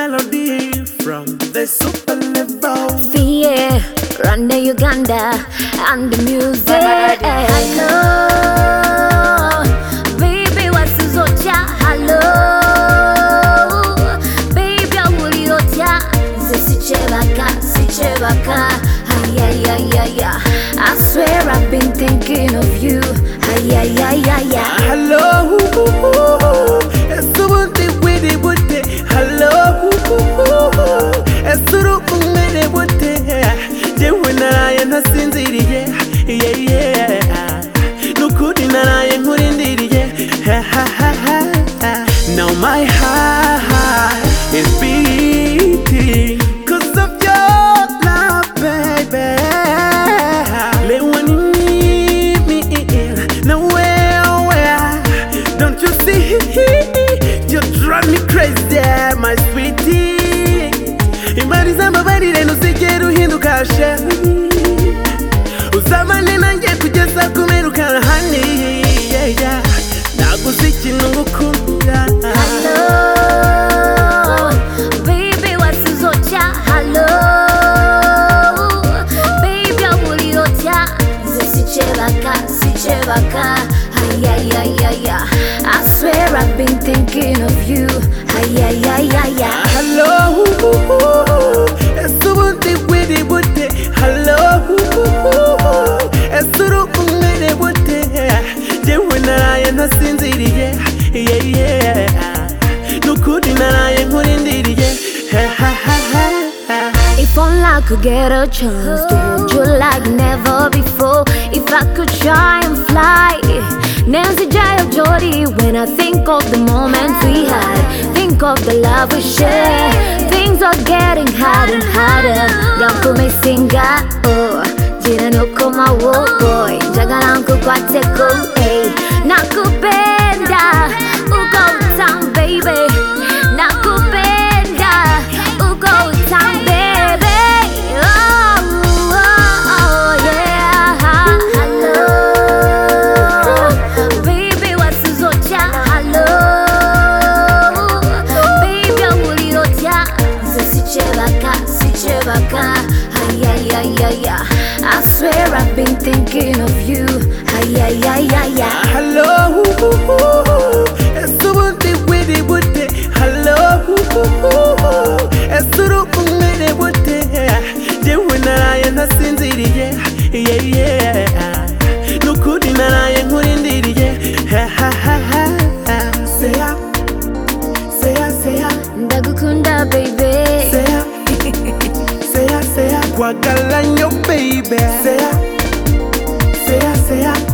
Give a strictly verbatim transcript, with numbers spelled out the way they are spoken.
melody from the super level. Fear, run the Uganda and the music. Hello, baby, what's uzocha? Hello, baby, awuri ocha. Ze sichebaka, sichebaka. Ay, ay, ay, ay, ay. I swear I've been thinking of you. Ay, ay, ay, ay, ay. Hello, esubunti widi wote. Hello, esuru umene wote. Jewe naraye nasinziriye, yeah yeah. Nukuri naraye nkurindiriye, ha ha ha ha. Now my heart is beating 'cause of your love, baby. Let one need me nowhere. Don't you see? You drive me crazy, my sweetie. Imariza mabari reno sigeru hinduka sheri. Uzamane nange kugeza kumeruka honey, yeah yeah. Naguziki ngukunda. Hello, baby, what's uzocha? Hello, baby, awuri ocha. Ze sichebaka, sichebaka. Ay, ay, ay, ay, ay. I swear I've been thinking of you. Ay, ay, ay, ay, ay. Hello, esubunti widi wote. Hello, esuru umene wote. Jewe naraye nasinziriye, yeah yeah. Nukuri naraye nkurindiriye, ha ha ha ha. If only I could get a chance to hold you like never before. If I could try and fly, Nancy Jaya Jody. When I think of the moments we had, think of the love we share. Things are getting harder and harder. Yakume singa, oh, jina no koma wo boy. Jagala nkukwate ko, eh. Nakupenda, uko utam baby. Nakupenda, uko utam baby. Oh, oh, oh, yeah. Hello, baby, what's uzocha? Hello, baby, awuri ocha. Ze sichebaka, sichebaka. Ay, ay, ay, ay, ay. I swear I've been thinking of you. Ay, ay, ay, ay, ay. Hello, esubunti widi wote. Hello, esuru umene wote. Jewe naraye nasinziriye, yeah yeah. Nukuri naraye nkurindiriye, ha ha ha ha. Seya, seya, seya. Ndagukunda baby. Seya, seya, seya. Kwagala nyo baby. Seya, seya, seya.